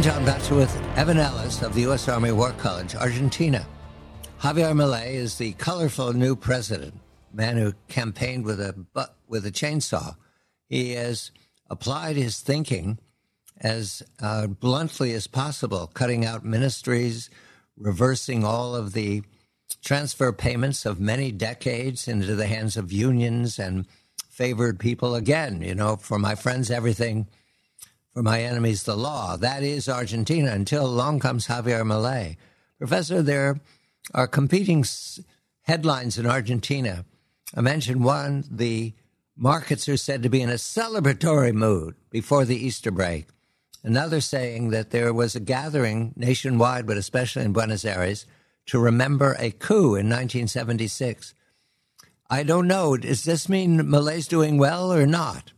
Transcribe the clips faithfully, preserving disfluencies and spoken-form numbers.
I'm John Batchelor with Evan Ellis of the U S Army War College, Argentina. Javier Milei is the colorful new president, man who campaigned with a bu- with a chainsaw. He has applied his thinking as uh, bluntly as possible, cutting out ministries, reversing all of the transfer payments of many decades into the hands of unions and favored people. Again, you know, for my friends, everything. For my enemies, the law. That is Argentina until along comes Javier Milei. Professor, there are competing headlines in Argentina. I mentioned one, the markets are said to be in a celebratory mood before the Easter break. Another saying that there was a gathering nationwide, but especially in Buenos Aires, to remember a coup in nineteen seventy-six. I don't know. Does this mean Milei's doing well or not?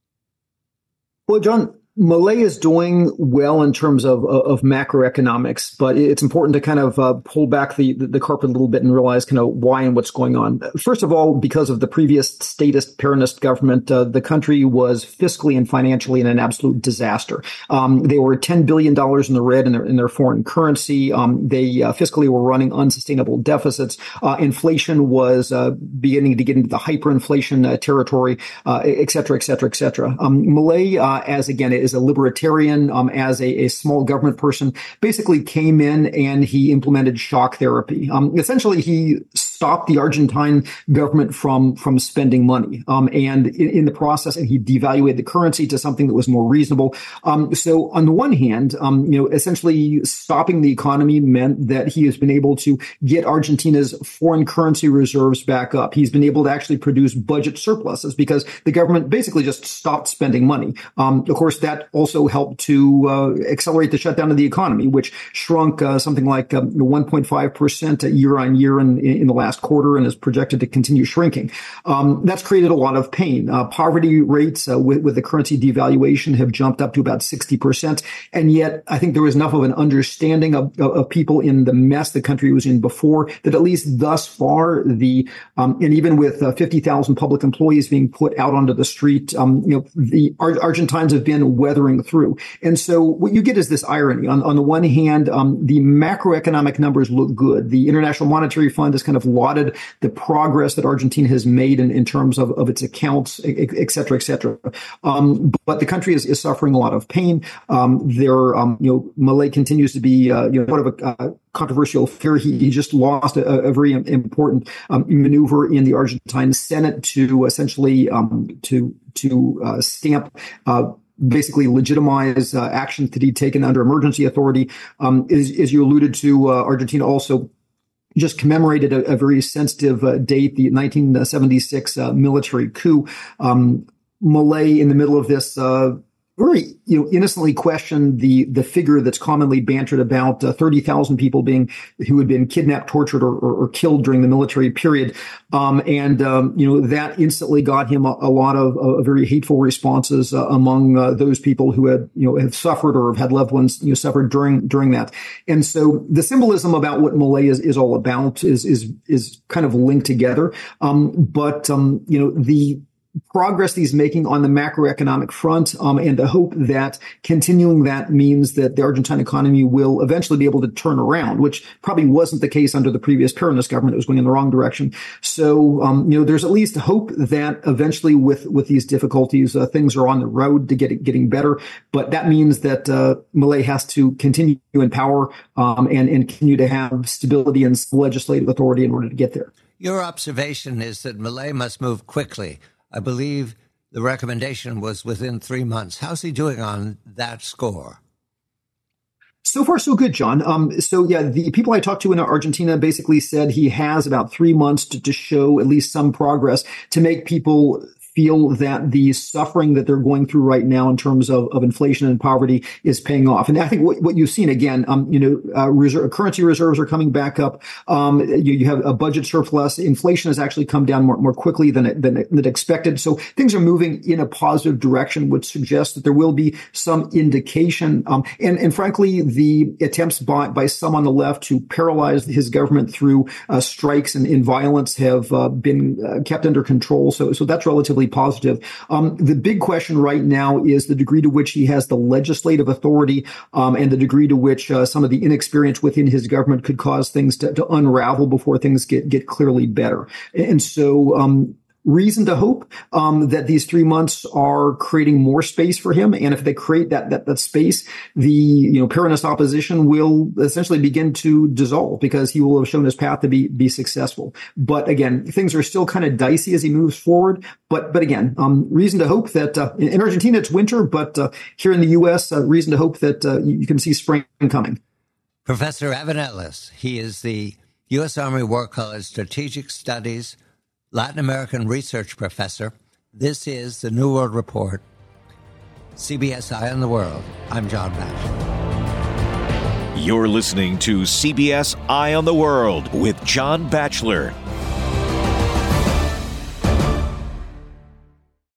Well, John, Milei is doing well in terms of of macroeconomics, but it's important to kind of uh, pull back the, the carpet a little bit and realize kind of why and what's going on. First of all, because of the previous statist Peronist government, uh, the country was fiscally and financially in an absolute disaster. Um, they were ten billion dollars in the red in their, in their foreign currency. Um, they uh, fiscally were running unsustainable deficits. Uh, inflation was uh, beginning to get into the hyperinflation uh, territory, uh, et cetera, et cetera, et cetera. Um, Milei, uh, as again, is a libertarian, um, as a, a small government person, basically came in and he implemented shock therapy. Um, essentially, he stopped the Argentine government from from spending money, um, and in, in the process, and he devaluated the currency to something that was more reasonable. Um, so, on the one hand, um, you know, essentially stopping the economy meant that he has been able to get Argentina's foreign currency reserves back up. He's been able to actually produce budget surpluses because the government basically just stopped spending money. Um, of course, that also helped to uh, accelerate the shutdown of the economy, which shrunk uh, something like um, one point five percent year on year in, in the last quarter and is projected to continue shrinking. Um, that's created a lot of pain. Uh, poverty rates uh, with, with the currency devaluation have jumped up to about sixty percent. And yet, I think there was enough of an understanding of, of, of people in the mess the country was in before that at least thus far, the um, and even with uh, fifty thousand public employees being put out onto the street, um, you know, the Ar- Argentines have been weathering through. And so what you get is this irony. On, on the one hand, um, the macroeconomic numbers look good. The International Monetary Fund has kind of lauded the progress that Argentina has made in, in terms of, of its accounts, et cetera, et cetera. Um, but the country is, is suffering a lot of pain. Um, there, um, you know, Milei continues to be, uh, you know, part of a uh, controversial affair. He, he just lost a, a very important um, maneuver in the Argentine Senate to essentially um, to to uh, stamp uh, basically legitimize uh, action to be taken under emergency authority. Um, as, as you alluded to, uh, Argentina also just commemorated a, a very sensitive uh, date, the nineteen seventy-six uh, military coup. Um, Milei, in the middle of this, uh, very, you know, innocently questioned the the figure that's commonly bantered about, uh, thirty thousand people being who had been kidnapped, tortured, or, or, or killed during the military period, um, and um, you know that instantly got him a, a lot of uh, very hateful responses uh, among uh, those people who had you know have suffered or have had loved ones you know suffered during during that. And so the symbolism about what Milei is is all about is is is kind of linked together. Um, but um, you know the progress he's making on the macroeconomic front, um, and the hope that continuing that means that the Argentine economy will eventually be able to turn around, which probably wasn't the case under the previous Peronist government. It was going in the wrong direction. So, um, you know, there's at least hope that eventually with, with these difficulties, uh, things are on the road to get, getting better. But that means that, uh, Milei has to continue in power, um, and, and continue to have stability and legislative authority in order to get there. Your observation is that Milei must move quickly. I believe the recommendation was within three months. How's he doing on that score? So far, so good, John. Um, so, yeah, the people I talked to in Argentina basically said he has about three months to, to show at least some progress to make people feel that the suffering that they're going through right now in terms of, of inflation and poverty is paying off. And I think what, what you've seen again, um, you know, uh, reserve, currency reserves are coming back up. Um, you, you have a budget surplus. Inflation has actually come down more, more quickly than, than, than expected. So things are moving in a positive direction, which suggests that there will be some indication. Um, and, and frankly, the attempts by, by some on the left to paralyze his government through uh, strikes and, and violence have uh, been uh, kept under control. So, so that's relatively positive. Um, the big question right now is the degree to which he has the legislative authority um, and the degree to which uh, some of the inexperience within his government could cause things to, to unravel before things get, get clearly better. And so, um, reason to hope um, that these three months are creating more space for him. And if they create that that, that space, the you know Peronist opposition will essentially begin to dissolve because he will have shown his path to be be successful. But again, things are still kind of dicey as he moves forward. But but again, um, reason to hope that uh, in Argentina it's winter, but uh, here in the U S, uh, reason to hope that uh, you can see spring coming. Professor Evan Etlis, he is the U S Army War College Strategic Studies Latin American Research Professor. This is the New World Report. C B S Eye on the World. I'm John Batchelor. You're listening to C B S Eye on the World with John Batchelor.